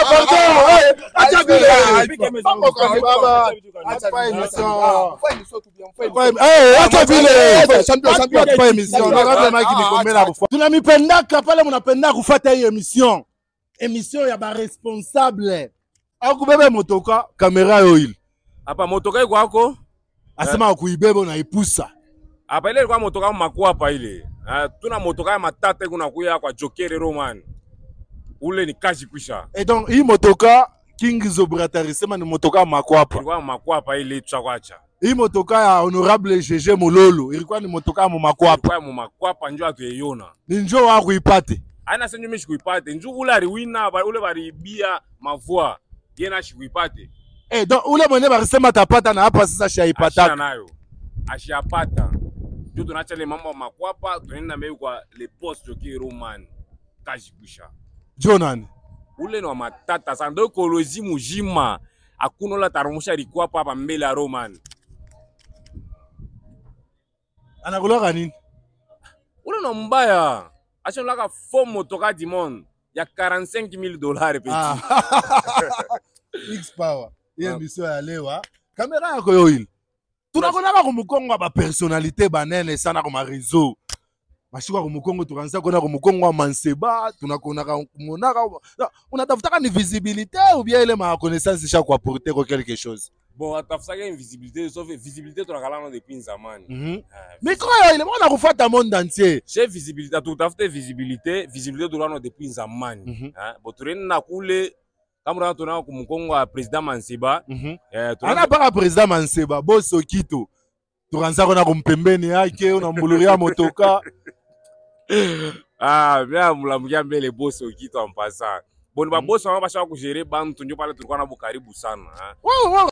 Acha vile. Acha vile. Champion pas émission. Normalement qui nikomela kufuata. Tunamipendaka pale mnapenda kufuata hii émission. Émission ya ba responsable. Akubebe motoka kamera yoil. Hapa motoka iko hako? Asema kuibeba unaipusa. Hapa ile ilikuwa motoka makwapa ile. Tuna motoka ya matata kuna kuya kwa Jokere Roman. Ule ni kazi kwisha. Et donc hii motoka King Zobratari sema ni motoka makwapa. Ilikuwa makwapa ile tushakwacha. Hii motoka ya honorable GG Mololo ilikuwa ni motoka mu makwapa. Ilikuwa mu makwapa njoo atuiona. Ni njoo wa kuipate. Aina senyo mishi kuipate. Njoo ule aliwina ule baribia mavua. Yena shikuipate. Donc ule mwenye barisema tapata na hapa sasa shaipata. Asha nayo. Ashapata. Ndio tunaacha ile mambo makwapa tunaenda mbele kwa le post Jokere Roman. Kazi kwisha. Jonan. Ule no matata sana ndio ekoloji mujima akuno la tarumusha likuwa hapa mbele ya Roman. Anakuloka nini? Ule no mbaya. Acha nlaka fo motoka dimon ya $45,000 petit. X power. Hii mission ya lewa. Kamera yako yo ile. Tunakonaka kumukongo ba personnalité banene sana kwa réseau. Mashika kwa Mukongo tukaanza kuona kwa Mukongo wa Manseba, tunakonaka kumonaka. Unatafutaka ni visibilité ou bien ile ma connaissance isha kwa porter kwa quelque chose. Bon, atafutaka invisibilité, sauf visibilité tunakalana depuis zamani. Micro ile mbona kufuata monde entier. Chef visibilité, tutafute visibilité tunakalana depuis zamani. Bon turena kule kama tunao kwa Mukongo wa president Manseba. Ana para president Manseba, boss Okito. Tukaanza kuona kumpembeni yake, unambuluria motoka. Mia mulamukia mbele boss Okito en passant. Bon ba boss wana basha kugere bantu ndio pale tulikuwa nabo karibu sana.